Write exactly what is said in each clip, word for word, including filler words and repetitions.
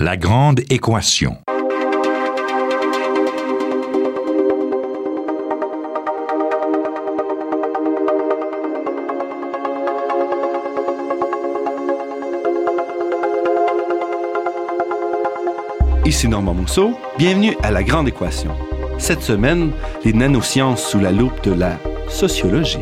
La grande équation. Ici Normand Mousseau, bienvenue à La Grande Équation. Cette semaine, les nanosciences sous la loupe de la sociologie.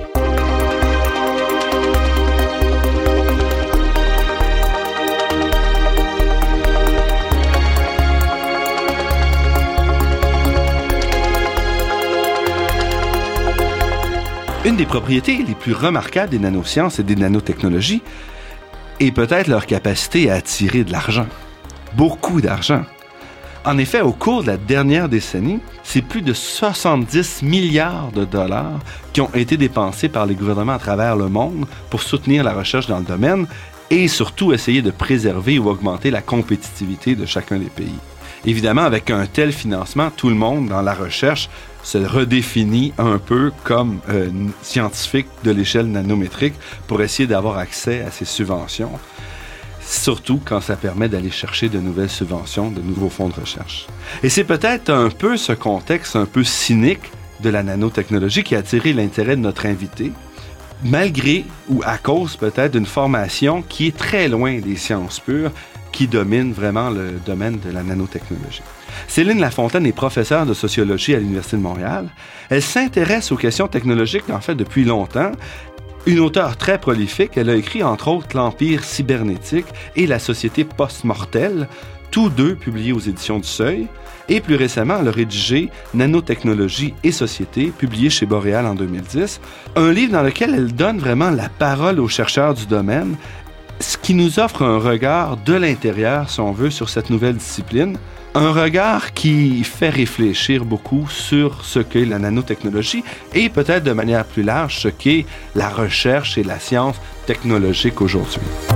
Une des propriétés les plus remarquables des nanosciences et des nanotechnologies est peut-être leur capacité à attirer de l'argent. Beaucoup d'argent. En effet, au cours de la dernière décennie, c'est plus de soixante-dix milliards de dollars qui ont été dépensés par les gouvernements à travers le monde pour soutenir la recherche dans le domaine et surtout essayer de préserver ou augmenter la compétitivité de chacun des pays. Évidemment, avec un tel financement, tout le monde dans la recherche se redéfinit un peu comme euh, scientifique de l'échelle nanométrique pour essayer d'avoir accès à ces subventions, surtout quand ça permet d'aller chercher de nouvelles subventions, de nouveaux fonds de recherche. Et c'est peut-être un peu ce contexte un peu cynique de la nanotechnologie qui a attiré l'intérêt de notre invité, malgré ou à cause peut-être d'une formation qui est très loin des sciences pures, qui domine vraiment le domaine de la nanotechnologie. Céline Lafontaine est professeure de sociologie à l'Université de Montréal. Elle s'intéresse aux questions technologiques, en fait, depuis longtemps. Une auteure très prolifique, elle a écrit entre autres L'Empire cybernétique et La société post-mortelle, tous deux publiés aux éditions du Seuil. Et plus récemment, elle a rédigé Nanotechnologie et société, publié chez Boréal en deux mille dix, un livre dans lequel elle donne vraiment la parole aux chercheurs du domaine, ce qui nous offre un regard de l'intérieur, si on veut, sur cette nouvelle discipline. Un regard qui fait réfléchir beaucoup sur ce qu'est la nanotechnologie et peut-être de manière plus large ce qu'est la recherche et la science technologique aujourd'hui.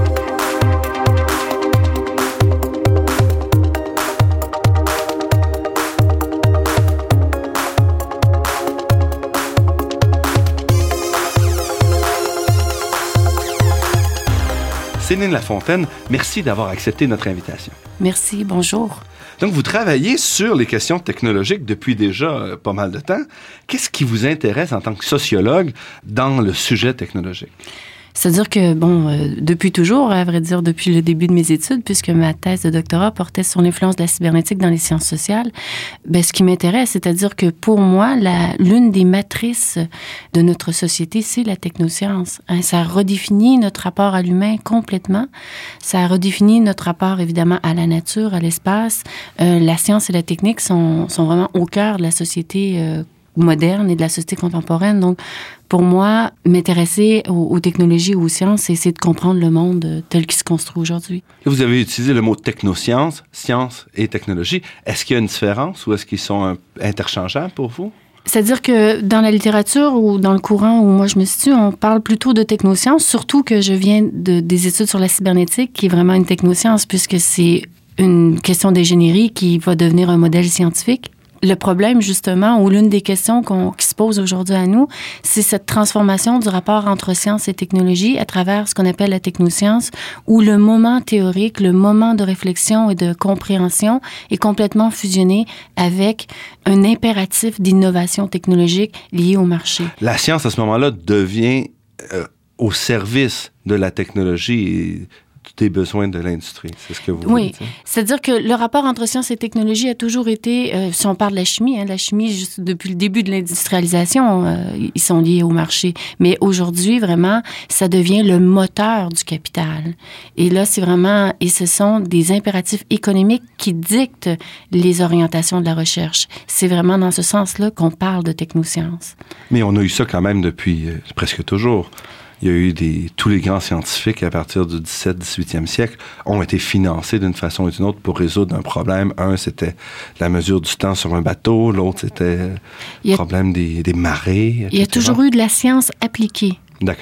Céline Lafontaine, merci d'avoir accepté notre invitation. Merci, bonjour. Donc, vous travaillez sur les questions technologiques depuis déjà euh, pas mal de temps. Qu'est-ce qui vous intéresse en tant que sociologue dans le sujet technologique? C'est-à-dire que, bon, euh, depuis toujours, à vrai dire, depuis le début de mes études, puisque ma thèse de doctorat portait sur l'influence de la cybernétique dans les sciences sociales, ben, ce qui m'intéresse, c'est-à-dire que pour moi, la, l'une des matrices de notre société, c'est la technoscience. Hein, ça redéfinit notre rapport à l'humain complètement. Ça redéfinit notre rapport, évidemment, à la nature, à l'espace. Euh, la science et la technique sont, sont vraiment au cœur de la société euh, moderne et de la société contemporaine. Donc, pour moi, m'intéresser aux, aux technologies ou aux sciences, c'est essayer de comprendre le monde tel qu'il se construit aujourd'hui. Vous avez utilisé le mot technosciences, science et technologie. Est-ce qu'il y a une différence ou est-ce qu'ils sont un, interchangeables pour vous? C'est-à-dire que dans la littérature ou dans le courant où moi je me situe, on parle plutôt de technosciences, surtout que je viens de, des études sur la cybernétique, qui est vraiment une technoscience, puisque c'est une question d'ingénierie qui va devenir un modèle scientifique. Le problème, justement, ou l'une des questions qu'on, qui se pose aujourd'hui à nous, c'est cette transformation du rapport entre science et technologie à travers ce qu'on appelle la technoscience, où le moment théorique, le moment de réflexion et de compréhension est complètement fusionné avec un impératif d'innovation technologique lié au marché. La science, à ce moment-là, devient euh, au service de la technologie et des besoins de l'industrie, c'est ce que vous oui. voulez dire? C'est-à-dire que le rapport entre science et technologie a toujours été, euh, si on parle de la chimie, hein, la chimie, juste depuis le début de l'industrialisation, euh, ils sont liés au marché. Mais aujourd'hui, vraiment, ça devient le moteur du capital. Et là, c'est vraiment, et ce sont des impératifs économiques qui dictent les orientations de la recherche. C'est vraiment dans ce sens-là qu'on parle de technosciences. Mais on a eu ça quand même depuis euh, presque toujours. Il y a eu des... Tous les grands scientifiques, à partir du dix-septième, dix-huitième siècle, ont été financés d'une façon ou d'une autre pour résoudre un problème. Un, c'était la mesure du temps sur un bateau. L'autre, c'était le problème des, des marées, et cetera. Il y a toujours eu de la science appliquée. D'accord.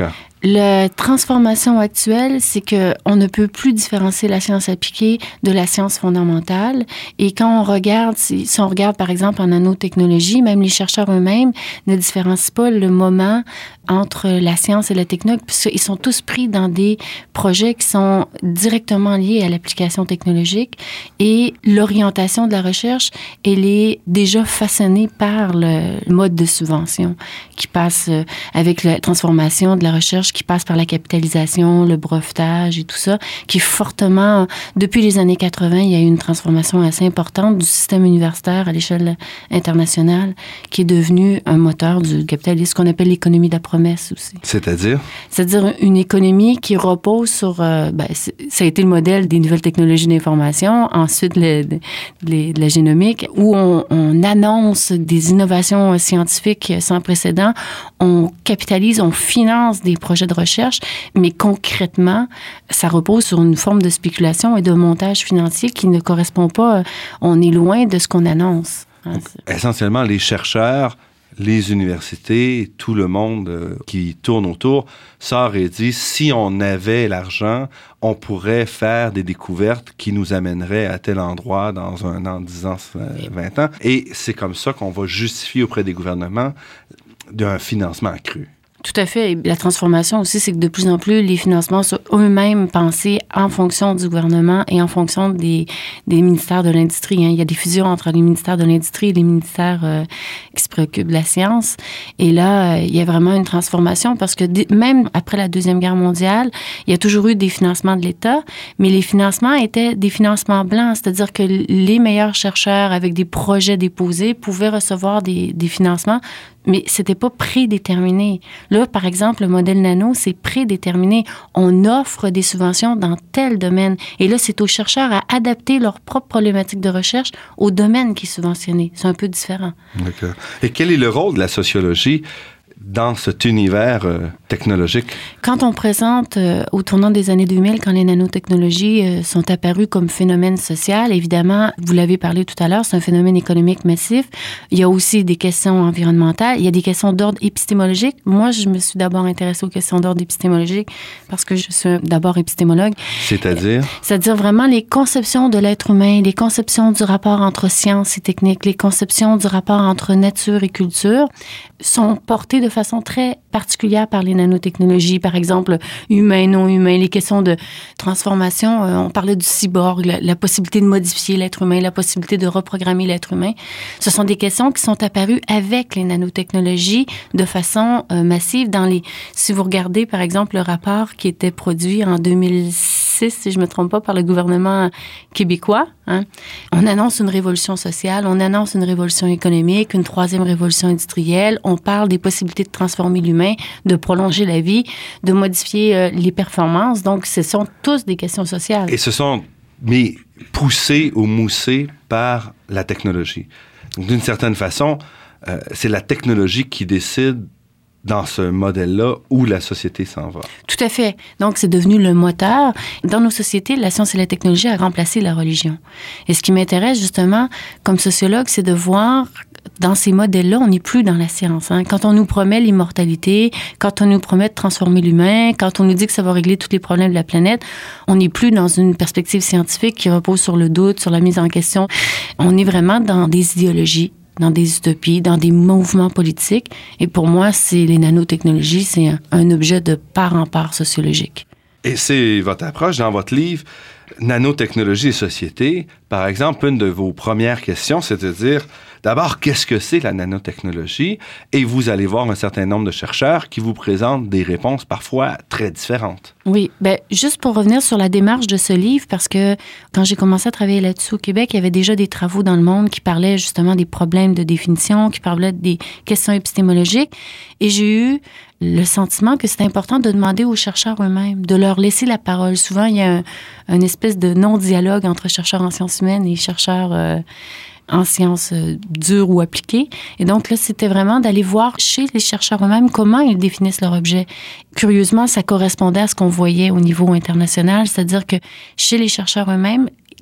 La transformation actuelle, c'est qu'on ne peut plus différencier la science appliquée de la science fondamentale. Et quand on regarde, si, si on regarde par exemple en nanotechnologie, même les chercheurs eux-mêmes ne différencient pas le moment entre la science et la technologie, puisqu'ils sont tous pris dans des projets qui sont directement liés à l'application technologique. Et l'orientation de la recherche, elle est déjà façonnée par le mode de subvention qui passe avec la transformation de la recherche, qui passe par la capitalisation, le brevetage et tout ça, qui est fortement... Depuis les années quatre-vingt, il y a eu une transformation assez importante du système universitaire à l'échelle internationale qui est devenu un moteur du capitalisme, ce qu'on appelle l'économie de la promesse aussi. C'est-à-dire? C'est-à-dire une économie qui repose sur... Euh, ben, ça a été le modèle des nouvelles technologies d'information, ensuite le, le, le, la génomique, où on, on annonce des innovations scientifiques sans précédent, on capitalise, on finance des projets de recherche, mais concrètement, ça repose sur une forme de spéculation et de montage financier qui ne correspond pas. On est loin de ce qu'on annonce. Donc, essentiellement, les chercheurs, les universités, tout le monde euh, qui tourne autour sort et dit, si on avait l'argent, on pourrait faire des découvertes qui nous amèneraient à tel endroit dans un an, dix ans, vingt ans. Et c'est comme ça qu'on va justifier auprès des gouvernements d'un financement accru. Tout à fait. Et la transformation aussi, c'est que de plus en plus, les financements sont eux-mêmes pensés en fonction du gouvernement et en fonction des, des ministères de l'industrie. Hein. Il y a des fusions entre les ministères de l'industrie et les ministères euh, qui se préoccupent de la science. Et là, euh, il y a vraiment une transformation parce que d- même après la Deuxième Guerre mondiale, il y a toujours eu des financements de l'État, mais les financements étaient des financements blancs, c'est-à-dire que les meilleurs chercheurs avec des projets déposés pouvaient recevoir des, des financements, mais c'était pas prédéterminé. Là, par exemple, le modèle nano, c'est prédéterminé. On offre des subventions dans tel domaine. Et là, c'est aux chercheurs à adapter leur propre problématique de recherche au domaine qui est subventionné. C'est un peu différent. D'accord. Et quel est le rôle de la sociologie dans cet univers euh, technologique? Quand on présente euh, au tournant des années deux mille, quand les nanotechnologies euh, sont apparues comme phénomène social, évidemment, vous l'avez parlé tout à l'heure, c'est un phénomène économique massif. Il y a aussi des questions environnementales. Il y a des questions d'ordre épistémologique. Moi, je me suis d'abord intéressée aux questions d'ordre épistémologique parce que je suis d'abord épistémologue. C'est-à-dire? Euh, c'est-à-dire vraiment les conceptions de l'être humain, les conceptions du rapport entre science et technique, les conceptions du rapport entre nature et culture sont portées de façon très particulière par les nanotechnologies. Par exemple, humain, non humain, les questions de transformation. Euh, on parlait du cyborg, la, la possibilité de modifier l'être humain, la possibilité de reprogrammer l'être humain. Ce sont des questions qui sont apparues avec les nanotechnologies de façon euh, massive. Dans les, si vous regardez, par exemple, le rapport qui était produit en deux mille six, si je ne me trompe pas, par le gouvernement québécois, hein, on annonce une révolution sociale, on annonce une révolution économique, une troisième révolution industrielle, on parle des possibilités de transformer l'humain, de prolonger la vie, de modifier euh, les performances. Donc, ce sont tous des questions sociales. Et ce sont, mais poussés ou moussés par la technologie. Donc, d'une certaine façon, euh, c'est la technologie qui décide dans ce modèle-là où la société s'en va. Tout à fait. Donc, c'est devenu le moteur. Dans nos sociétés, la science et la technologie a remplacé la religion. Et ce qui m'intéresse, justement, comme sociologue, c'est de voir dans ces modèles-là, on n'est plus dans la science. Hein. Quand on nous promet l'immortalité, quand on nous promet de transformer l'humain, quand on nous dit que ça va régler tous les problèmes de la planète, on n'est plus dans une perspective scientifique qui repose sur le doute, sur la mise en question. On est vraiment dans des idéologies, dans des utopies, dans des mouvements politiques. Et pour moi, c'est les nanotechnologies, c'est un, un objet de part en part sociologique. Et c'est votre approche dans votre livre Nanotechnologie et société. Par exemple, une de vos premières questions, c'est de dire d'abord, qu'est-ce que c'est la nanotechnologie? Et vous allez voir un certain nombre de chercheurs qui vous présentent des réponses parfois très différentes. Oui, bien, juste pour revenir sur la démarche de ce livre, parce que quand j'ai commencé à travailler là-dessus au Québec, il y avait déjà des travaux dans le monde qui parlaient justement des problèmes de définition, qui parlaient des questions épistémologiques. Et j'ai eu le sentiment que c'est important de demander aux chercheurs eux-mêmes, de leur laisser la parole. Souvent, il y a un, une espèce de non-dialogue entre chercheurs en sciences humaines et chercheurs euh, en sciences euh, dures ou appliquées. Et donc là, c'était vraiment d'aller voir chez les chercheurs eux-mêmes comment ils définissent leur objet. Curieusement, ça correspondait à ce qu'on voyait au niveau international, c'est-à-dire que chez les chercheurs eux-mêmes,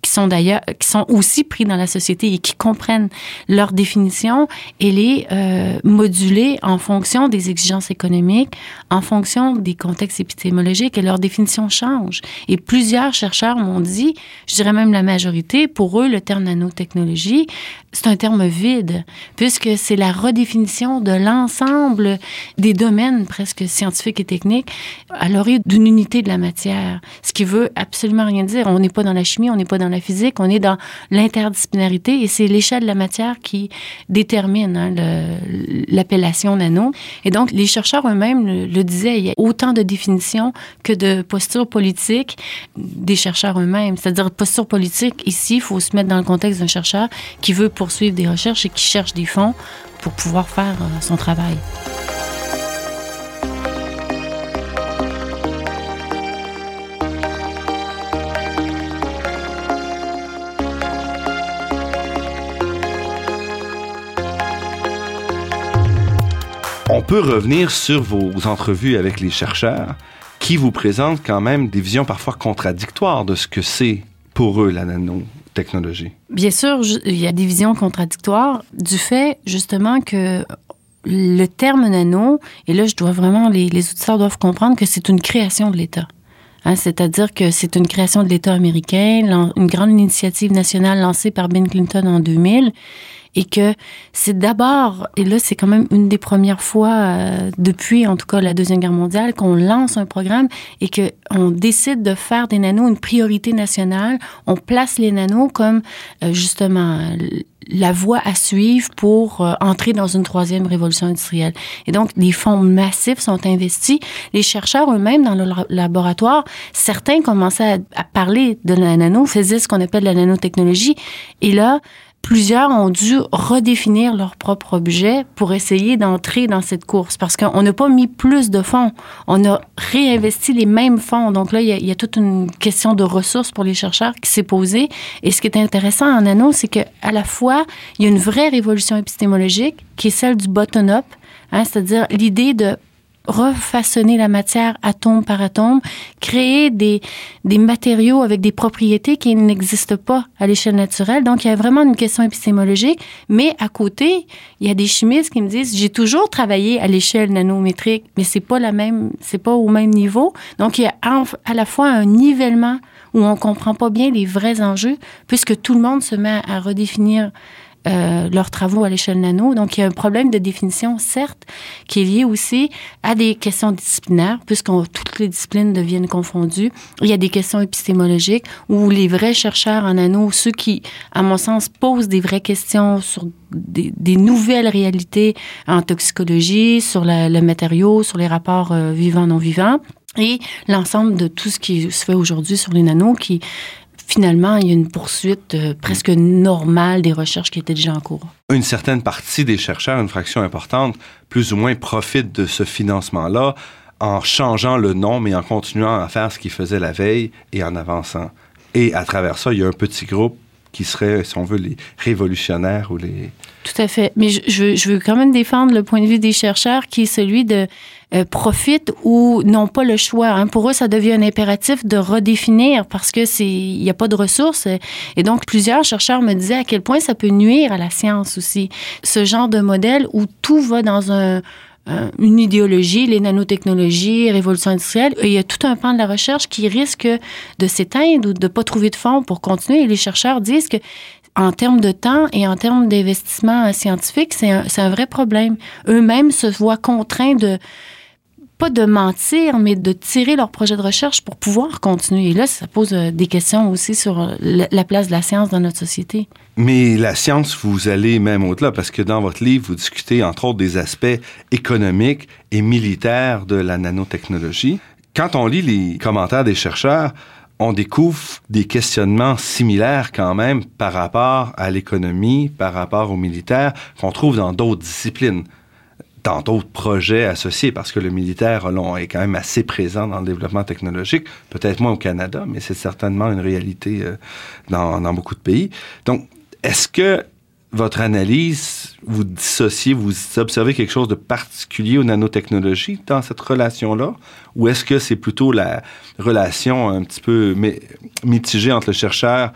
qui sont d'ailleurs, qui sont aussi pris dans la société et qui comprennent leur définition et les euh, moduler en fonction des exigences économiques, en fonction des contextes épistémologiques, et leur définition change. Et plusieurs chercheurs m'ont dit, je dirais même la majorité, pour eux, le terme nanotechnologie, c'est un terme vide, puisque c'est la redéfinition de l'ensemble des domaines presque scientifiques et techniques à l'origine d'une unité de la matière, ce qui veut absolument rien dire. On n'est pas dans la chimie, on n'est pas dans la physique, on est dans l'interdisciplinarité, et c'est l'échelle de la matière qui détermine hein, le, l'appellation nano. Et donc, les chercheurs eux-mêmes le, le disaient, il y a autant de définitions que de postures politiques des chercheurs eux-mêmes. C'est-à-dire, posture politique, ici, il faut se mettre dans le contexte d'un chercheur qui veut poursuivre des recherches et qui cherche des fonds pour pouvoir faire euh, son travail. On peut revenir sur vos entrevues avec les chercheurs qui vous présentent quand même des visions parfois contradictoires de ce que c'est pour eux la nanotechnologie. Bien sûr, il y a des visions contradictoires du fait justement que le terme nano, et là je dois vraiment, les, les auditeurs doivent comprendre que c'est une création de l'État. Hein, c'est-à-dire que c'est une création de l'État américain, une grande initiative nationale lancée par Bill Clinton en deux mille, et que c'est d'abord, et là c'est quand même une des premières fois euh, depuis en tout cas la Deuxième Guerre mondiale, qu'on lance un programme et qu'on décide de faire des nanos une priorité nationale. On place les nanos comme euh, justement la voie à suivre pour euh, entrer dans une troisième révolution industrielle. Et donc, des fonds massifs sont investis. Les chercheurs eux-mêmes, dans leur laboratoire, certains commençaient à, à parler de la nano, faisaient ce qu'on appelle la nanotechnologie. Et là, plusieurs ont dû redéfinir leur propre objet pour essayer d'entrer dans cette course, parce qu'on n'a pas mis plus de fonds. On a réinvesti les mêmes fonds. Donc là, il y a, il y a toute une question de ressources pour les chercheurs qui s'est posée. Et ce qui est intéressant en nano, c'est qu'à la fois, il y a une vraie révolution épistémologique qui est celle du bottom-up, hein, c'est-à-dire l'idée de refaçonner la matière atome par atome, créer des, des matériaux avec des propriétés qui n'existent pas à l'échelle naturelle. Donc, il y a vraiment une question épistémologique. Mais à côté, il y a des chimistes qui me disent, j'ai toujours travaillé à l'échelle nanométrique, mais c'est pas la même, c'est pas au même niveau. Donc, il y a à la fois un nivellement où on comprend pas bien les vrais enjeux, puisque tout le monde se met à redéfinir Euh, leurs travaux à l'échelle nano. Donc, il y a un problème de définition, certes, qui est lié aussi à des questions disciplinaires, puisque toutes les disciplines deviennent confondues. Il y a des questions épistémologiques où les vrais chercheurs en nano, ceux qui, à mon sens, posent des vraies questions sur des, des nouvelles réalités en toxicologie, sur la, le matériau, sur les rapports euh, vivants-non-vivants, et l'ensemble de tout ce qui se fait aujourd'hui sur les nanos qui finalement, il y a une poursuite euh, presque normale des recherches qui étaient déjà en cours. Une certaine partie des chercheurs, une fraction importante, plus ou moins profitent de ce financement-là en changeant le nom, mais en continuant à faire ce qu'ils faisaient la veille et en avançant. Et à travers ça, il y a un petit groupe qui serait, si on veut, les révolutionnaires ou les... Tout à fait. Mais je, je, je veux quand même défendre le point de vue des chercheurs qui est celui de euh, profitent ou n'ont pas le choix. Hein. Pour eux, ça devient un impératif de redéfinir parce que c'est il n'y a pas de ressources. Et donc, plusieurs chercheurs me disaient à quel point ça peut nuire à la science aussi. Ce genre de modèle où tout va dans un... une idéologie, les nanotechnologies, révolution industrielle. Et il y a tout un pan de la recherche qui risque de s'éteindre ou de ne pas trouver de fonds pour continuer. Et les chercheurs disent que en termes de temps et en termes d'investissement scientifique, c'est un, c'est un vrai problème. Eux-mêmes se voient contraints de, pas de mentir, mais de tirer leur projet de recherche pour pouvoir continuer. Et là, ça pose des questions aussi sur la place de la science dans notre société. Mais la science, vous allez même au-delà, parce que dans votre livre, vous discutez entre autres des aspects économiques et militaires de la nanotechnologie. Quand on lit les commentaires des chercheurs, on découvre des questionnements similaires quand même par rapport à l'économie, par rapport aux militaires, qu'on trouve dans d'autres disciplines, dans d'autres projets associés, parce que le militaire là, est quand même assez présent dans le développement technologique, peut-être moins au Canada, mais c'est certainement une réalité euh, dans, dans beaucoup de pays. Donc, est-ce que votre analyse, vous dissociez, vous observez quelque chose de particulier aux nanotechnologies dans cette relation-là? Ou est-ce que c'est plutôt la relation un petit peu mitigée entre le chercheur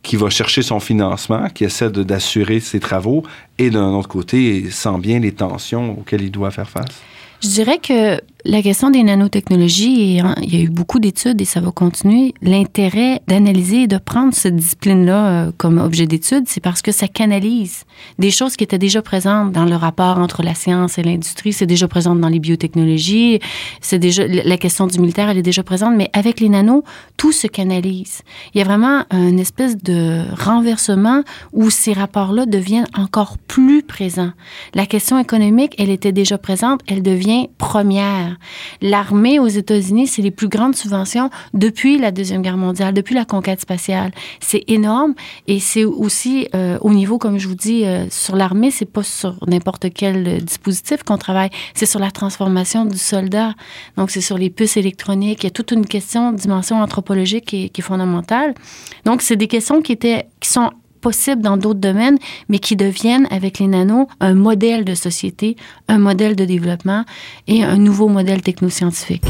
qui va chercher son financement, qui essaie de, d'assurer ses travaux, et d'un autre côté, il sent bien les tensions auxquelles il doit faire face? Je dirais que la question des nanotechnologies, et il y a eu beaucoup d'études et ça va continuer. L'intérêt d'analyser et de prendre cette discipline-là euh, comme objet d'étude, c'est parce que ça canalise des choses qui étaient déjà présentes dans le rapport entre la science et l'industrie. C'est déjà présent dans les biotechnologies. C'est déjà, la question du militaire, elle est déjà présente. Mais avec les nanos, tout se canalise. Il y a vraiment une espèce de renversement où ces rapports-là deviennent encore plus présents. La question économique, elle était déjà présente. Elle devient première. L'armée aux États-Unis, c'est les plus grandes subventions depuis la Deuxième Guerre mondiale, depuis la conquête spatiale. C'est énorme et c'est aussi euh, au niveau, comme je vous dis, euh, sur l'armée, c'est pas sur n'importe quel euh, dispositif qu'on travaille, c'est sur la transformation du soldat. Donc, c'est sur les puces électroniques. Il y a toute une question, dimension anthropologique qui est, qui est fondamentale. Donc, c'est des questions qui étaient, qui sont possibles dans d'autres domaines, mais qui deviennent, avec les nanos, un modèle de société, un modèle de développement et un nouveau modèle technoscientifique.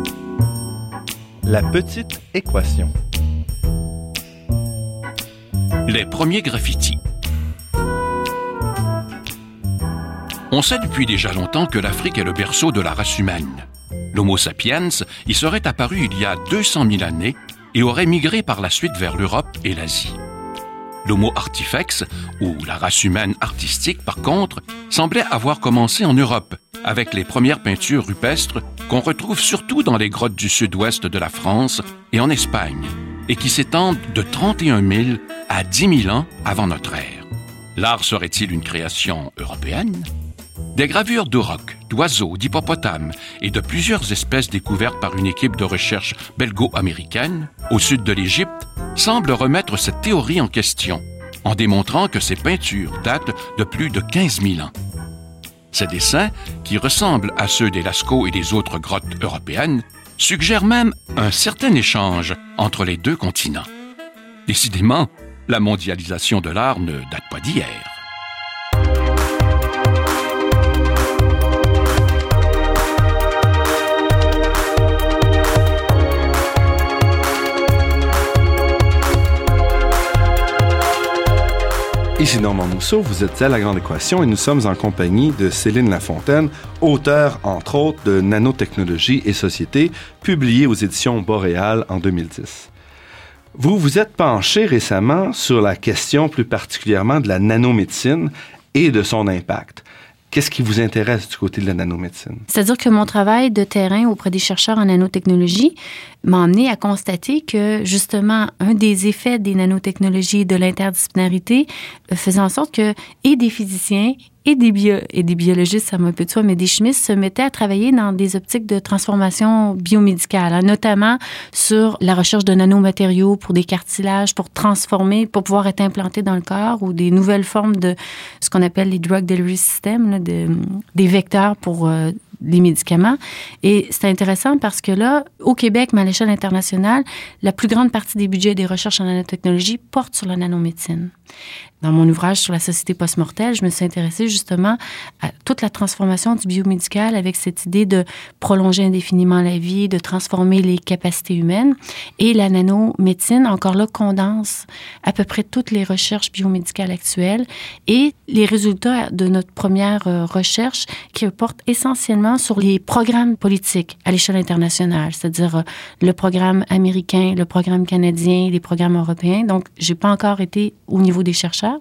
La petite équation. Les premiers graffitis. On sait depuis déjà longtemps que l'Afrique est le berceau de la race humaine. L'Homo sapiens y serait apparu il y a deux cent mille années et aurait migré par la suite vers l'Europe et l'Asie. L'Homo artifex, ou la race humaine artistique, par contre, semblait avoir commencé en Europe, avec les premières peintures rupestres qu'on retrouve surtout dans les grottes du sud-ouest de la France et en Espagne, et qui s'étendent de trente et un mille à dix mille ans avant notre ère. L'art serait-il une création européenne? Des gravures d'aurochs, d'oiseaux, d'hippopotames et de plusieurs espèces découvertes par une équipe de recherche belgo-américaine au sud de l'Égypte semblent remettre cette théorie en question, en démontrant que ces peintures datent de plus de quinze mille ans. Ces dessins, qui ressemblent à ceux des Lascaux et des autres grottes européennes, suggèrent même un certain échange entre les deux continents. Décidément, la mondialisation de l'art ne date pas d'hier. Ici Normand Mousseau, vous êtes à La Grande Équation et nous sommes en compagnie de Céline Lafontaine, auteure, entre autres, de Nanotechnologie et Société, publiée aux éditions Boréal en deux mille dix. Vous vous êtes penché récemment sur la question plus particulièrement de la nanomédecine et de son impact. Qu'est-ce qui vous intéresse du côté de la nanomédecine? C'est-à-dire que mon travail de terrain auprès des chercheurs en nanotechnologie m'a amené à constater que, justement, un des effets des nanotechnologies et de l'interdisciplinarité faisait en sorte que et des physiciens et des, bio, et des biologistes, ça m'a un peu de soi, mais des chimistes se mettaient à travailler dans des optiques de transformation biomédicale, hein, notamment sur la recherche de nanomatériaux pour des cartilages, pour transformer, pour pouvoir être implantés dans le corps, ou des nouvelles formes de ce qu'on appelle les drug delivery systems, là, de, des vecteurs pour euh, les médicaments. Et c'est intéressant parce que là, au Québec, mais à l'échelle internationale, la plus grande partie des budgets des recherches en nanotechnologie portent sur la nanomédecine. Dans mon ouvrage sur la société post-mortelle, je me suis intéressée justement à toute la transformation du biomédical avec cette idée de prolonger indéfiniment la vie, de transformer les capacités humaines. Et la nanomédecine, encore là, condense à peu près toutes les recherches biomédicales actuelles et les résultats de notre première recherche qui portent essentiellement sur les programmes politiques à l'échelle internationale, c'est-à-dire le programme américain, le programme canadien, les programmes européens. Donc, j'ai pas encore été au niveau des chercheurs.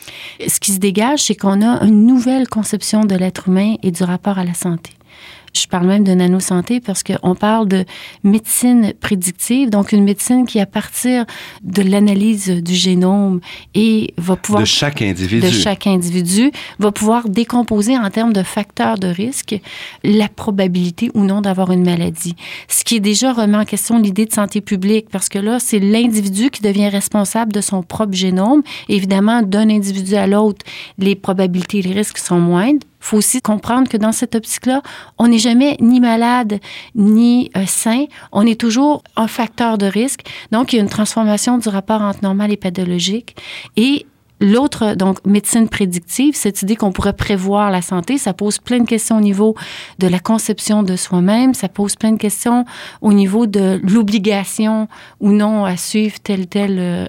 Ce qui se dégage, c'est qu'on a une nouvelle conception de l'être humain et du rapport à la santé. Je parle même de nanosanté parce qu'on parle de médecine prédictive, donc une médecine qui, à partir de l'analyse du génome et va pouvoir... De chaque individu. De chaque individu, va pouvoir décomposer en termes de facteurs de risque la probabilité ou non d'avoir une maladie. Ce qui est déjà remis en question l'idée de santé publique parce que là, c'est l'individu qui devient responsable de son propre génome. Évidemment, d'un individu à l'autre, les probabilités et les risques sont moindres. Il faut aussi comprendre que dans cette optique-là, on n'est jamais ni malade ni euh, sain. On est toujours un facteur de risque. Donc, il y a une transformation du rapport entre normal et pathologique. Et l'autre, donc, médecine prédictive, cette idée qu'on pourrait prévoir la santé, ça pose plein de questions au niveau de la conception de soi-même. Ça pose plein de questions au niveau de l'obligation ou non à suivre tel tel... Euh,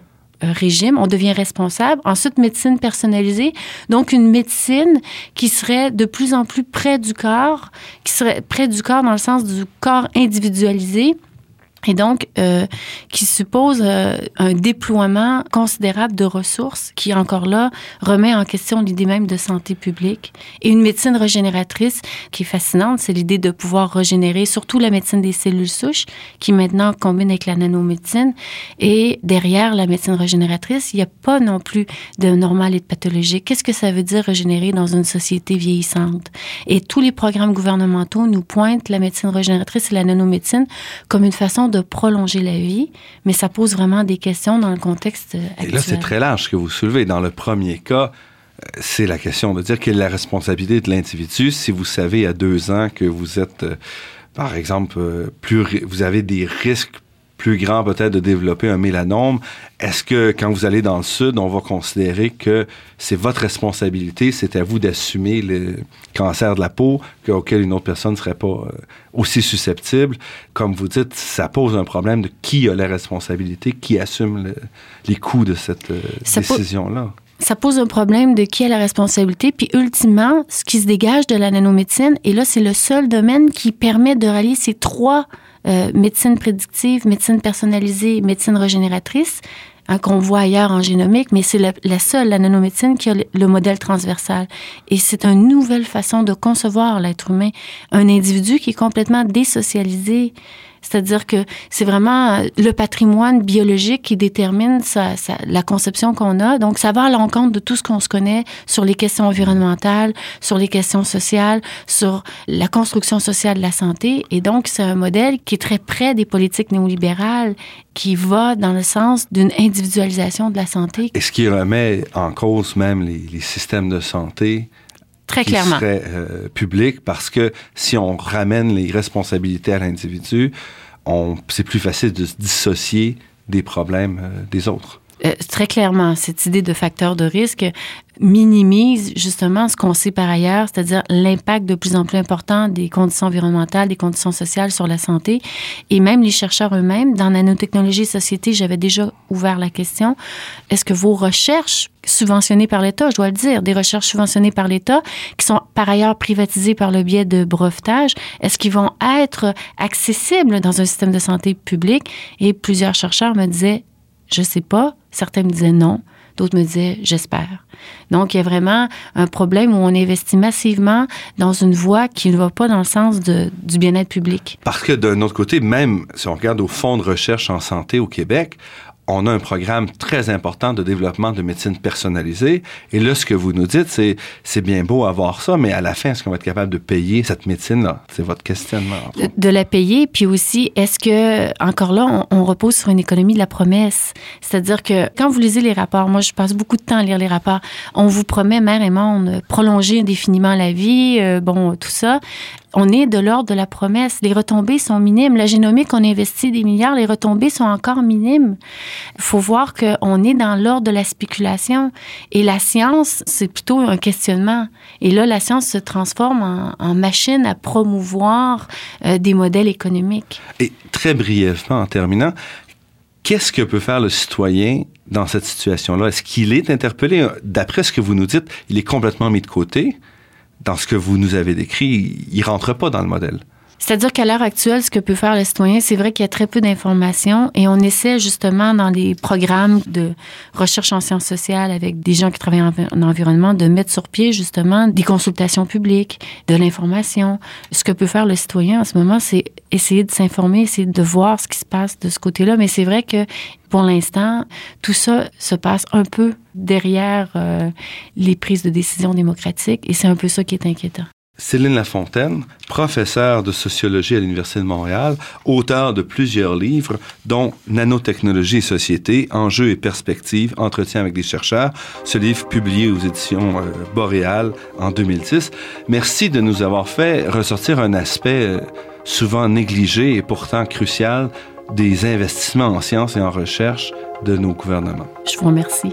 régime, on devient responsable. Ensuite, médecine personnalisée, donc une médecine qui serait de plus en plus près du corps, qui serait près du corps dans le sens du corps individualisé. Et donc, euh, qui suppose euh, un déploiement considérable de ressources qui, encore là, remet en question l'idée même de santé publique. Et une médecine régénératrice qui est fascinante, c'est l'idée de pouvoir régénérer, surtout la médecine des cellules souches, qui maintenant combine avec la nanomédecine. Et derrière la médecine régénératrice, il n'y a pas non plus de normal et de pathologique. Qu'est-ce que ça veut dire régénérer dans une société vieillissante? Et tous les programmes gouvernementaux nous pointent la médecine régénératrice et la nanomédecine comme une façon de de prolonger la vie, mais ça pose vraiment des questions dans le contexte actuel. Et là, c'est très large ce que vous soulevez. Dans le premier cas, c'est la question de dire quelle est la responsabilité de l'individu si vous savez à deux ans que vous êtes, euh, par exemple, euh, plus, vous avez des risques plus grands peut-être de développer un mélanome. Est-ce que quand vous allez dans le sud, on va considérer que c'est votre responsabilité, c'est à vous d'assumer le cancer de la peau auquel une autre personne ne serait pas euh, aussi susceptible? Comme vous dites, ça pose un problème de qui a la responsabilité, qui assume le, les coûts de cette euh, décision-là. Ça pose un problème de qui a la responsabilité, puis ultimement, ce qui se dégage de la nanomédecine, et là, c'est le seul domaine qui permet de rallier ces trois euh, médecine prédictive, médecine personnalisée, médecine régénératrice, hein, qu'on voit ailleurs en génomique, mais c'est la, la seule, la nanomédecine, qui a le, le modèle transversal. Et c'est une nouvelle façon de concevoir l'être humain. Un individu qui est complètement désocialisé. C'est-à-dire que c'est vraiment le patrimoine biologique qui détermine sa, sa, la conception qu'on a. Donc, ça va à l'encontre de tout ce qu'on se connaît sur les questions environnementales, sur les questions sociales, sur la construction sociale de la santé. Et donc, c'est un modèle qui est très près des politiques néolibérales, qui va dans le sens d'une individualisation de la santé. Et ce qui remet en cause même les, les systèmes de santé Très qui clairement. serait euh, public, parce que si on ramène les responsabilités à l'individu, on, c'est plus facile de se dissocier des problèmes euh, des autres. Euh, très clairement, cette idée de facteur de risque minimise justement ce qu'on sait par ailleurs, c'est-à-dire l'impact de plus en plus important des conditions environnementales, des conditions sociales sur la santé. Et même les chercheurs eux-mêmes, dans Nanotechnologie et Société, j'avais déjà ouvert la question, est-ce que vos recherches subventionnées par l'État, je dois le dire, des recherches subventionnées par l'État, qui sont par ailleurs privatisées par le biais de brevetage, est-ce qu'ils vont être accessibles dans un système de santé public? Et plusieurs chercheurs me disaient, je sais pas. Certains me disaient non. D'autres me disaient, j'espère. Donc, il y a vraiment un problème où on investit massivement dans une voie qui ne va pas dans le sens de, du bien-être public. Parce que d'un autre côté, même si on regarde au Fonds de recherche en santé au Québec, on a un programme très important de développement de médecine personnalisée. Et là, ce que vous nous dites, c'est c'est bien beau avoir ça, mais à la fin, est-ce qu'on va être capable de payer cette médecine-là? C'est votre questionnement. De, de la payer, puis aussi, est-ce que, encore là, on, on repose sur une économie de la promesse? C'est-à-dire que quand vous lisez les rapports, moi, je passe beaucoup de temps à lire les rapports, on vous promet, mère et monde, prolonger indéfiniment la vie, euh, bon, tout ça. On est de l'ordre de la promesse. Les retombées sont minimes. La génomique, on investit des milliards, les retombées sont encore minimes. Il faut voir qu'on est dans l'ordre de la spéculation. Et la science, c'est plutôt un questionnement. Et là, la science se transforme en, en machine à promouvoir euh, des modèles économiques. Et très brièvement, en terminant, qu'est-ce que peut faire le citoyen dans cette situation-là? Est-ce qu'il est interpellé? D'après ce que vous nous dites, il est complètement mis de côté. Dans ce que vous nous avez décrit, il ne rentre pas dans le modèle. C'est-à-dire qu'à l'heure actuelle, ce que peut faire le citoyen, c'est vrai qu'il y a très peu d'informations et on essaie justement dans les programmes de recherche en sciences sociales avec des gens qui travaillent en, en environnement de mettre sur pied justement des consultations publiques, de l'information. Ce que peut faire le citoyen en ce moment, c'est essayer de s'informer, essayer de voir ce qui se passe de ce côté-là. Mais c'est vrai que pour l'instant, tout ça se passe un peu derrière euh, les prises de décision démocratiques et c'est un peu ça qui est inquiétant. Céline Lafontaine, professeure de sociologie à l'Université de Montréal, auteure de plusieurs livres, dont Nanotechnologie et Société, Enjeux et perspectives, entretien avec des chercheurs. Ce livre publié aux éditions euh, Boréal en deux mille dix. Merci de nous avoir fait ressortir un aspect euh, souvent négligé et pourtant crucial des investissements en sciences et en recherche de nos gouvernements. Je vous remercie.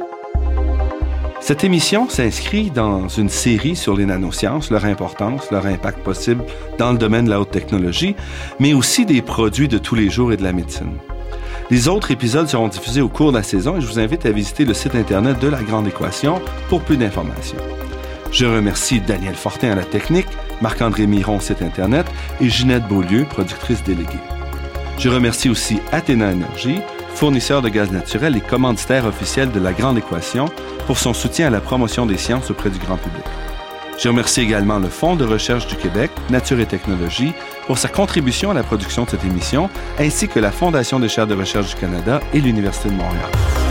Cette émission s'inscrit dans une série sur les nanosciences, leur importance, leur impact possible dans le domaine de la haute technologie, mais aussi des produits de tous les jours et de la médecine. Les autres épisodes seront diffusés au cours de la saison et je vous invite à visiter le site Internet de La Grande Équation pour plus d'informations. Je remercie Daniel Fortin à la technique, Marc-André Miron au site Internet et Ginette Beaulieu, productrice déléguée. Je remercie aussi Athéna Énergie, fournisseur de gaz naturel et commanditaire officiel de La Grande Équation, pour son soutien à la promotion des sciences auprès du grand public. Je remercie également le Fonds de recherche du Québec, Nature et Technologie, pour sa contribution à la production de cette émission, ainsi que la Fondation des chaires de recherche du Canada et l'Université de Montréal.